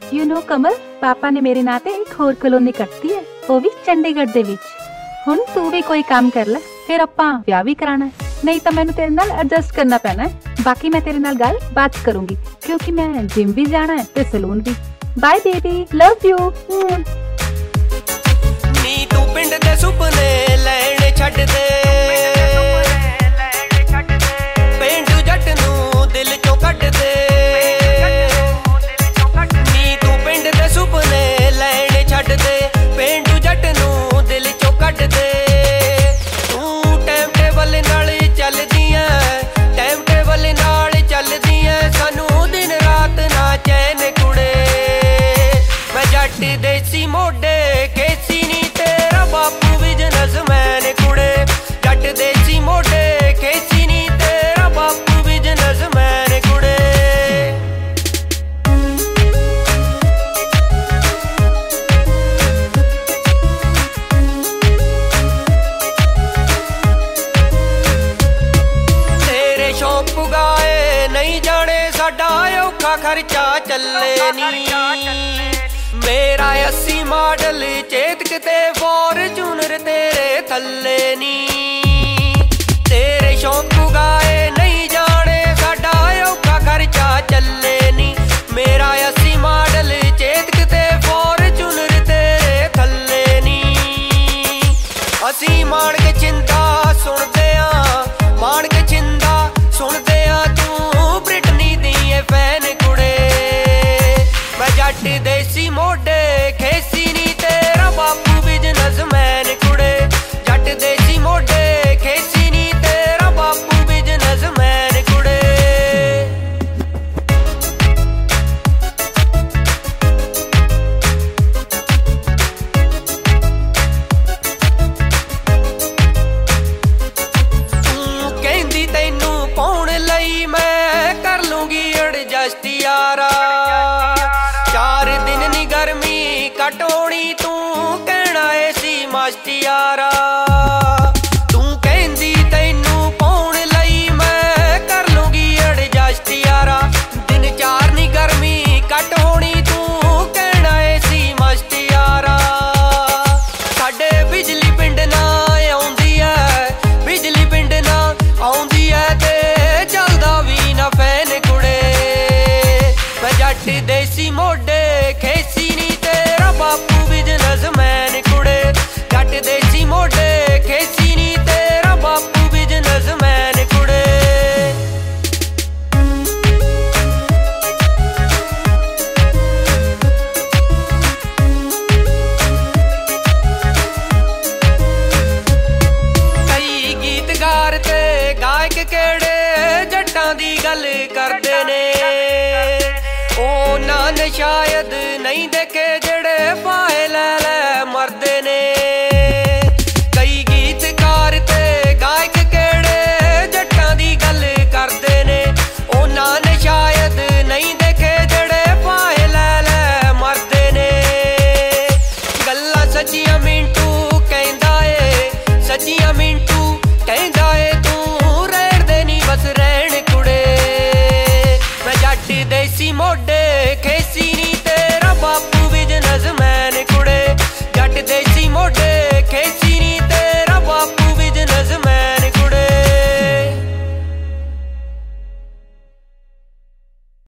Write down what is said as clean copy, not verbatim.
You know ਕਮਲ, ਪਾਪਾ ਨੇ ਮੇਰੇ ਨਾਂ ਤੇ ਇੱਕ ਹੋਰ ਕਲੋਨੀ ਕੱਟਤੀ ਹੈ, ਉਹ ਵੀ ਚੰਡੀਗੜ੍ਹ ਦੇ ਵਿੱਚ। ਹੁਣ ਤੂੰ ਵੀ ਕੋਈ ਕੰਮ ਕਰ ਲੈ, ਫਿਰ ਆਪਾਂ ਵਿਆਹ ਵੀ ਕਰਾਣਾ ਹੈ। ਨਹੀਂ ਤਾਂ ਮੈਨੂੰ ਤੇਰੇ ਨਾਲ ਐਡਜਸਟ ਕਰਨਾ ਪੈਣਾ ਹੈ। ਬਾਕੀ ਮੈਂ ਤੇਰੇ ਨਾਲ ਗੱਲ ਬਾਤ ਕਰੂੰਗੀ, ਕਿਉਂਕਿ ਮੈਂ ਜਿਮ ਵੀ ਜਾਣਾ ਹੈ ਤੇ ਸਲੂਨ ਵੀ। Bye baby, love you. ਨੀ ਤੂੰ ਪਿੰਡ ਦੇ ਸੁਪਨੇ ਲੈਣੇ ਛੱਡ ਦੇ, ਪੇਂਡੂ ਜੱਟ ਨੂੰ ਦਿਲ ਚੋਂ ਕੱਢ ਦੇ। ਨੀ ਤੂੰ ਪਿੰਡ ਦੇ ਸੁਪਨੇ ਲੈਣੇ ਛੱਡ ਦੇ, ਪੇਂਡੂ ਜੱਟ ਨੂੰ ਦਿਲ ਚੋਂ ਕੱਢ ਦੇ। ਤੂੰ ਟਾਈਮ ਟੇਬਲ ਨਾਲ ਚੱਲਦੀ ਐ, ਟਾਈਮ ਟੇਬਲ ਨਾਲ ਚੱਲਦੀ ਐ, ਸਾਨੂੰ ਦਿਨ ਰਾਤ ਨਾ ਚੈਨ ਕੁੜੇ। ਮੈਂ ਜੱਟ ਦੇਸੀ ਮੋਢੇ ਕੇਸੀ ਨੀ ਤੇਰਾ ਬਾਪੂ ਬਿਜ਼ਨਸਮੈਨ ਕੁੜੇ। ਜੱਟ ਦੇਸੀ ਮੋਢੇ ਕੇਸੀ ਨੀ ਤੇਰਾ ਬਾਪੂ ਬਿਜ਼ਨਸਮੈਨ ਕੁੜੇ। ਤੇਰੇ ਸ਼ੌਂਕ ਪੁਗਾਏ ਨਹੀਂ ਜਾਣੇ, ਸਾਡਾ ਔਖਾ ਖਰਚਾ ਚੱਲੇ ਨੀ। ਮੇਰਾ 80 ਮਾਡਲ ਚੇਤਕ ਤੇ ਫੋਰਚੂਨਰ ਤੇਰੇ ਥੱਲੇ ਨੀ। ਤੇਰੇ ਸ਼ੌਂਕ ਪੁਗਾਏ ਨਹੀਂ ਜਾਣੇ, ਸਾਡਾ ਔਖਾ ਖਰਚਾ ਚੱਲੇ ਨੀ। ਮੇਰਾ 80 ਮਾਡਲ ਚੇਤਕ ਤੇ ਫੋਰਚੂਨਰ ਤੇਰੇ ਥੱਲੇ ਨੀ। ਅਸੀਂ ਮਾਣ ਕੇ ਚਿੰਤਾ ਸੁਣਦੇ ਆ, ਮਾਣ ਕੇ ਚਿੰਤਾ ਸੁਣਦੇ ਆ, ਤੂੰ ਬ੍ਰਿਟਨੀ ਦੀ ਏ ਫੈਨ ਕੁੜੇ। ਮੈਂ ਜੱਟ ਦੇਸੀ ਮੋਢੇ ਖੇਸੀ ਨੀ ਤੇਰਾ ਬਾਪੂ ਬਿਜ਼ਨਸਮੈਨ ਕੁੜੇ। ਜੱਟ ਦੇਸੀ ਮੋਢੇ ਖੇਸੀ ਨੀ ਤੇਰਾ ਬਾਪੂ ਬਿਜ਼ਨਸਮੈਨ ਕੁੜੇ। ਤੂੰ ਕਹਿੰਦੀ ਤੈਨੂੰ ਪਾਉਣ ਲਈ ਮੈਂ ਕਰ ਲੂੰਗੀ ਐਡਜਸਟ ਯਾਰਾ। 4 ਦਿਨ ਨੀ ਗਰਮੀ ਕਟੋਣੀ, ਤੂੰ ਕਹਿਣਾ ਏ ਸੀ ਮਸਤ ਯਾਰਾ। ਤੂੰ ਕਹਿੰਦੀ ਤੈਨੂੰ ਪਾਉਣ ਲਈ ਮੈਂ ਕਰ ਲੂੰਗੀ ਐਡਜਸਟ ਯਾਰਾ। ਦਿਨ 4 ਨੀ ਗਰਮੀ ਕੱਟ ਹੋਣੀ, ਤੂੰ ਕਹਿਣਾ ਏ ਸੀ ਮਸਤ ਯਾਰਾ। ਸਾਡੇ ਬਿਜਲੀ ਪਿੰਡ ਨਾ ਆਉਂਦੀ ਐ, ਬਿਜਲੀ ਪਿੰਡ ਨਾ ਆਉਂਦੀ ਐ, ਤੇ ਚੱਲਦਾ ਵੀ ਨਾ ਫੈਨ ਕੁੜੇ। ਮੈਂ ਜੱਟ ਦੇਸੀ ਮੋਢੇ ਖੇਸੀ ਨੀ ਤੇਰਾ ਬਾਪੂ ਬਿਜ਼ਨਸਮੈਨ ਕੁੜੇ। ਜੱਟ ਦੇਸੀ ਮੋਢੇ ਖੇਸੀ ਨੀ ਤੇਰਾ ਬਾਪੂ ਬਿਜ਼ਨਸਮੈਨ ਕੁੜੇ। ਕਈ ਗੀਤਕਾਰ ਤੇ ਗਾਇਕ ਕਿਹੜੇ ਜੱਟਾਂ ਦੀ ਗੱਲ ਕਰਦੇ ਨੇ, ਉਹਨਾਂ ਨੇ ਸ਼ਾਇਦ ਨਹੀਂ ਦੇਖੇ ਜਿਹੜੇ ਫਾਹੇ ਲੈ ਲੈ ਮਰਦੇ ਨੇ। ਕਈ ਗੀਤਕਾਰ ਤੇ ਗਾਇਕ ਕਿਹੜੇ ਜੱਟਾਂ ਦੀ ਗੱਲ ਕਰਦੇ ਨੇ, ਉਹਨਾਂ ਨੇ ਸ਼ਾਇਦ ਨਹੀਂ ਦੇਖੇ ਜਿਹੜੇ ਫਾਹੇ ਲੈ ਲੈ ਮਰਦੇ ਨੇ। ਗੱਲਾਂ ਸੱਚੀਆਂ ਮਿੰਟੂ ਕਹਿੰਦਾ ਏ, ਸੱਚੀਆਂ ਮਿੰਟੂ ਕਹਿੰਦਾ ਏ, ਤੂੰ ਰਹਿਣ ਦੇ ਨੀ ਬਸ ਰਹਿਣ ਕੁੜੇ। ਮੈਂ ਜੱਟ ਦੇਸੀ ਮੋਢੇ